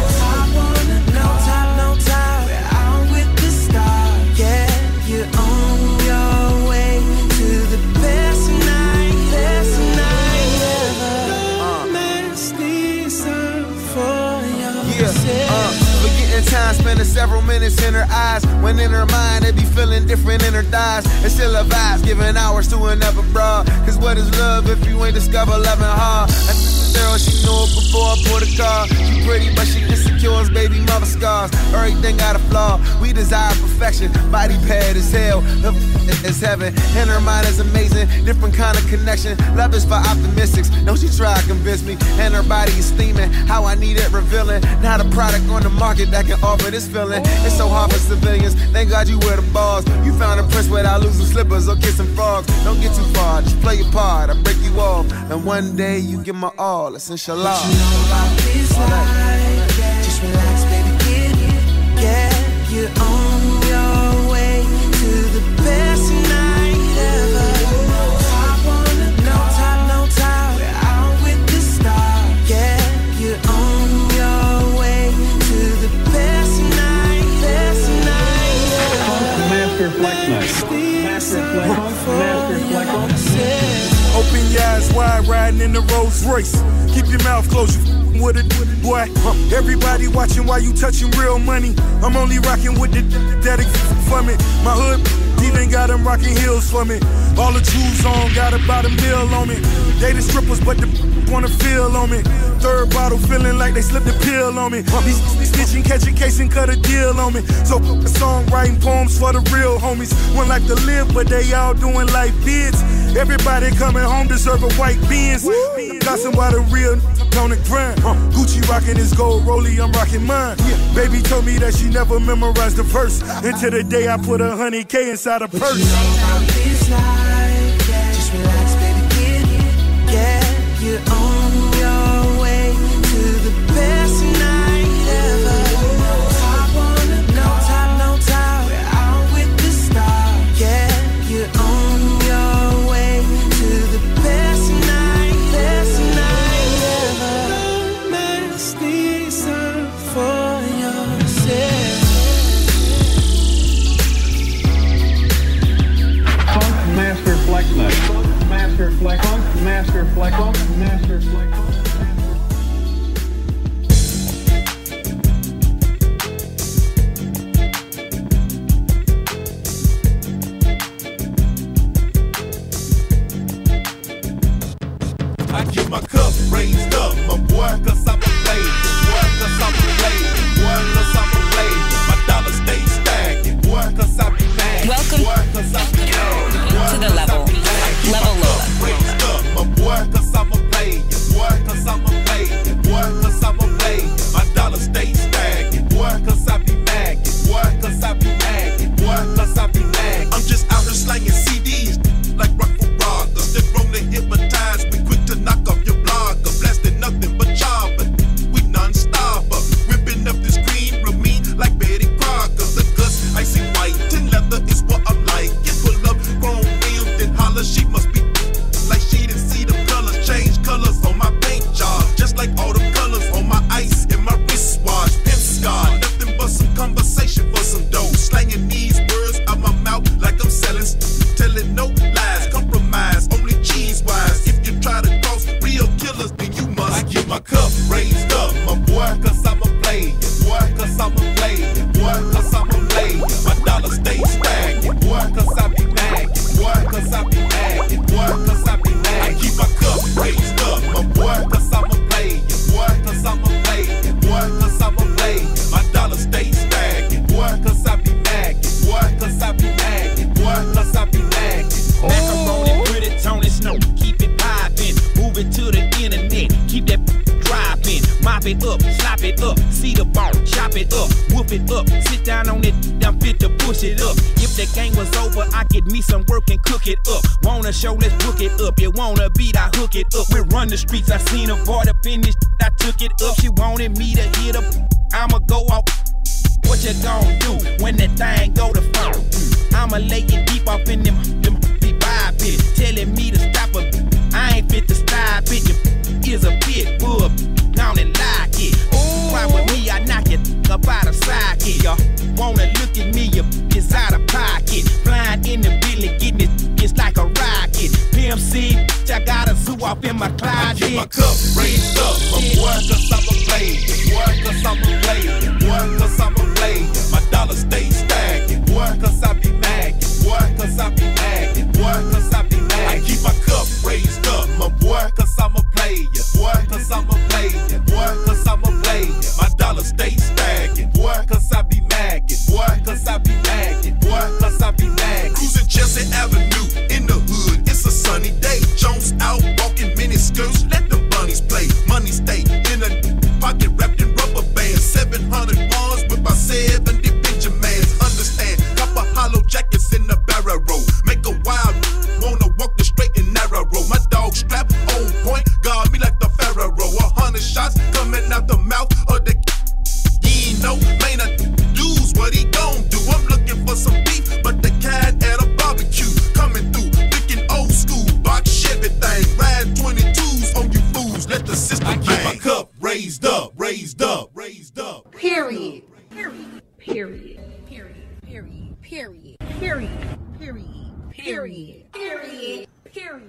I wanna no top, no top. We're out with the stars. Yeah, you're on your way to the best night, best night ever. Uh. Mess this up for yourself. Yeah, uh. Forgetting time, spending several minutes in her eyes. When in her mind, they be feeling different in her thighs. It's still a vibes, giving hours to another broad. Cause what is love if you ain't discover loving hard? I girl, she knew it before I bought a car. She pretty, but she insecure, baby mother scars. Everything got a flaw. We desire perfection. Body pad is hell, her is heaven. And her mind is amazing. Different kind of connection. Love is for optimistics. No, she tried to convince me. And her body is steaming. How I need it revealing. Not a product on the market that can offer this feeling. It's so hard for civilians. Thank God you wear the balls. You found a prince without losing slippers or kissing frogs. Don't get too far. Just play your part. I break you off. And one day you get my all. It's inshallah. What you know about this life? Yeah. Just relax, baby, get it. Yeah, you're on your way to the best night ever. I wanna no top, no top. We're out with the stars. Yeah, you're on your way to the best night, best night ever. Master Flex Night. Master Flex. Master Flex. Open your eyes wide, riding in the Rolls Royce. Keep your mouth closed, you with it, boy. Everybody watching while you touching real money. I'm only rocking with the that for me. My hood even got them rocking heels for me. All the jewels on, got about a mil on me. They the strippers, but the wanna feel on me. Third bottle, feeling like they slipped a pill on me. These snitching, catch a case and cut a deal on me. So a song writing poems for the real homies. One like to live, but they all doing life bids. Everybody coming home deserve a white Benz. Gossip while the real on the grind. Gucci rocking his gold rollie, I'm rocking mine. Baby told me that she never memorized the verse. Until the day I put a hundred K inside a purse. What you know about this life? Yeah. Just relax, baby, get it. Yeah, you're on your way to the best night ever. I wanna no top, no top. We're out with the stars. Yeah, you're on your way to the best night, best night ever. Mess this up for yourself. Funk Master Flex Night. Funk Master Flex. Funk Master Flex. Funk Master Flex. I get my cup raised up, my boy, cause I'm a lady. Boy, cause I'm a lady. Boy, cause I'm a lady. My dollar stay stacking. Boy, cause I be paying. Welcome boy, cause I be paying. to the level. Level Lola. Raised up, my boy, cause I'm a player. Boy, cause it up, slop it up, see the ball, chop it up, whoop it up, sit down on it, I'm fit to push it up. If the game was over, I get me some work and cook it up. Want a show, let's book it up. You want a beat, I hook it up. We run the streets, I seen a boy up in this, I took it up. She wanted me to hit her, I'ma go off. What you gon' do when that thing go to phone? I'ma lay it deep off in them, them be vibe bitch, telling me to stop her. I ain't fit to style bitch. Is a big bub, down and like it. Why with me, I knock it up out of socket. Y'all wanna look at me, it's out of pocket. Flying in the building, getting it, it's like a rocket. P M C, I got a zoo off in my closet. I keep my cup raised up, my boy, cause I'm a player. Boy, cause I'm a player. Boy, cause I'm a player. My dollar stay stacking. Boy, cause I be magging. Boy, cause I be magging. Boy, cause I be magging. I keep my cup raised up, my boy, cause I'm a player. Boy, cause I'm a player. Boy, cause I'm a player. My dollar stay stacking. Boy, cause I be magging. Boy, cause I be magging. Boy, cause I be magging. Cruising Chelsea Avenue in the hood. It's a sunny day. Jones out walking mini skirts. Let the bunnies play. Money stay in a pocket wrapped in rubber bands. seven hundred ones with my seventy Benjamins. Understand? Copper hollow jackets in the barrel roll. Make a wild wanna walk the straight and narrow road. My dog strap on point. Guard me like the Pharaoh. A hundred shots coming out the mouth of the. You know, man, a dude's what he gon' do. I'm looking for some beef, but the cat at a barbecue coming through. Looking old school, box Chevy thing. Ride twenty-twos on you fools. Let the system I keep bang. My cup raised up, raised up, raised up. Period. Period. Period. Period. Period. Period. Period. Period. Period. Period. Period.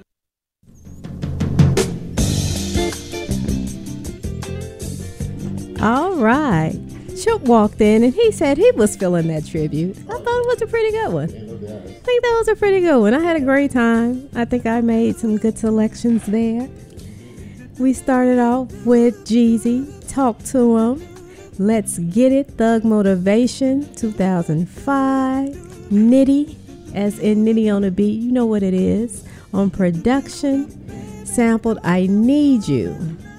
All right. Chip walked in and he said he was feeling that tribute. I thought it was a pretty good one. I think that was a pretty good one. I had a great time. I think I made some good selections there. We started off with Jeezy, Talk to Him. Let's Get It, Thug Motivation, two thousand five. Nitty, as in Nitty on the Beat, you know what it is. On production, sampled I Need You.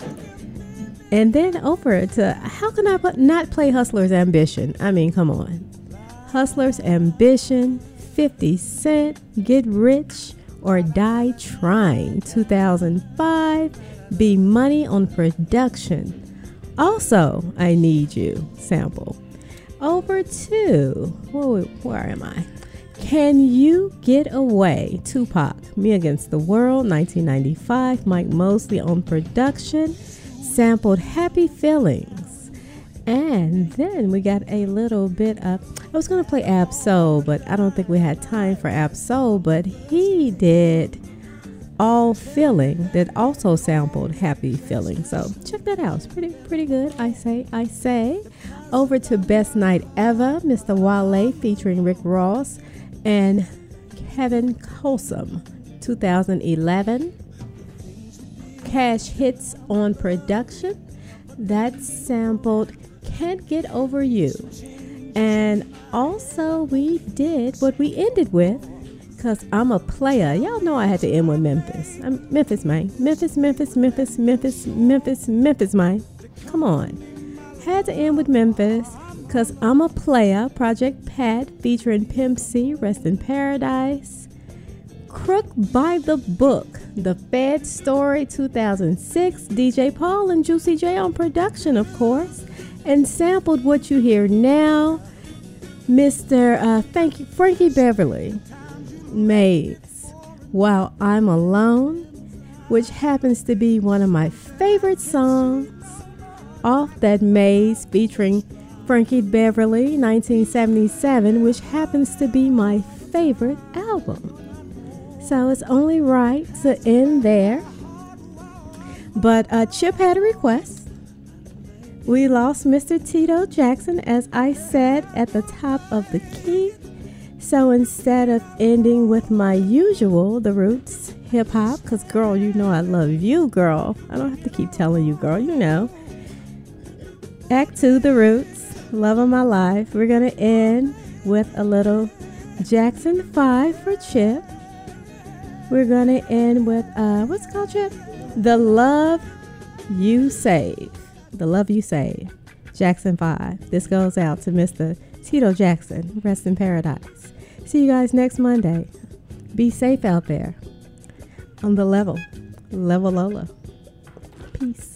And then over to, how can I not play Hustler's Ambition? I mean, come on. Hustler's Ambition, fifty Cent, Get Rich or Die Trying, two thousand five. Be Money on production. Also, I Need You sample. Over to, whoa, where am I? Can You Get Away? Tupac, Me Against the World, nineteen ninety-five. Mike Mosley on production. Sampled Happy Feelings. And then we got a little bit of, I was going to play Ab-Soul, but I don't think we had time for Ab-Soul, but he did All Feeling that also sampled Happy Feelings. So check that out. It's pretty, pretty good. I say, I say. Over to Best Night Ever, Mister Wale featuring Rick Ross and Kevin Colsom, two thousand eleven. Cash Hits on production. That sampled Can't Get Over You. And also we did what we ended with, because I'm a player. Y'all know I had to end with Memphis. I'm Memphis, man. Memphis, Memphis, Memphis, Memphis, Memphis, Memphis, man. Come on. Had to end with Memphis because I'm a player. Project Pat featuring Pimp C, Rest in Paradise. Crook by the Book, The Fed Story, two thousand six. D J Paul and Juicy J on production, of course. And sampled what you hear now, Mister Uh, thank you, Frankie Beverly. Maze, While I'm Alone, which happens to be one of my favorite songs off that Maze featuring Frankie Beverly, nineteen seventy-seven, which happens to be my favorite album. So it's only right to end there. But uh, Chip had a request. We lost Mister Tito Jackson, as I said, at the top of the key. So instead of ending with my usual, The Roots, hip hop, because girl, you know I love you, girl. I don't have to keep telling you, girl, you know. Act two, The Roots, Love of My Life. We're going to end with a little Jackson five for Chip. We're going to end with, uh, what's it called, Chip? The Love You Save The Love You Save, Jackson five. This goes out to Mister Tito Jackson. Rest in paradise. See you guys next Monday. Be safe out there. On the level. Level Lola. Peace.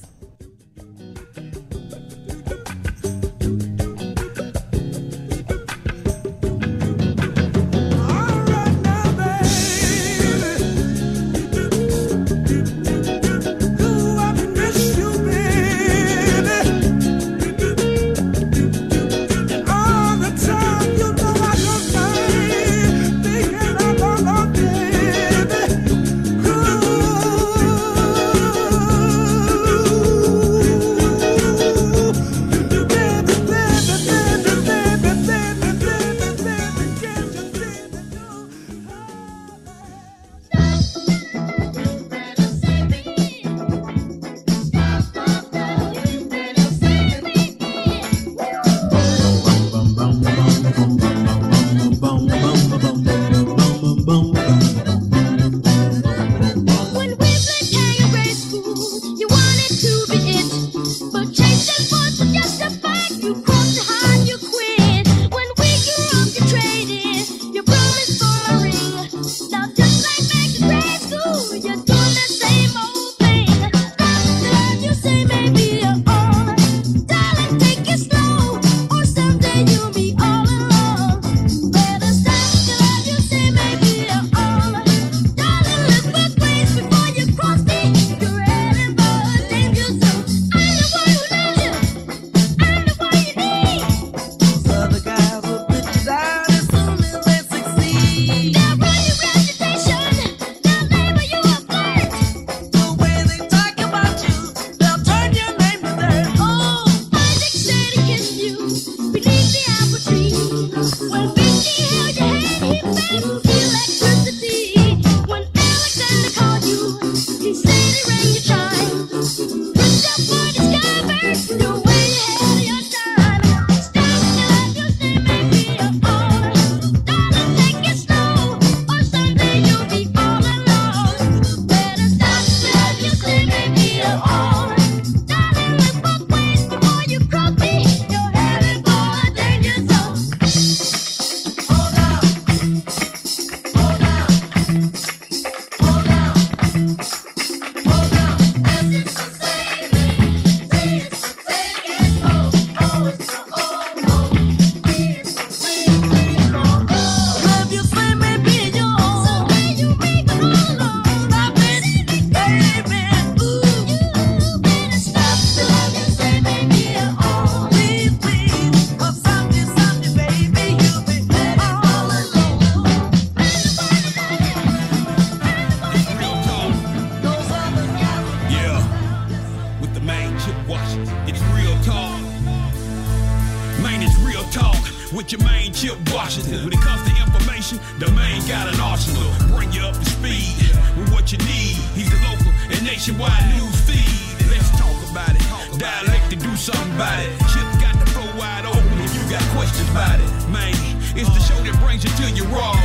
with your main Chip Washington. When it comes to information, the main got an arsenal. Bring you up to speed with what you need. He's the local and nationwide news feed. Let's talk about it. Dialect to do something about it. Chip got the flow wide open if you got questions about it. Man, it's the show that brings you to your raw.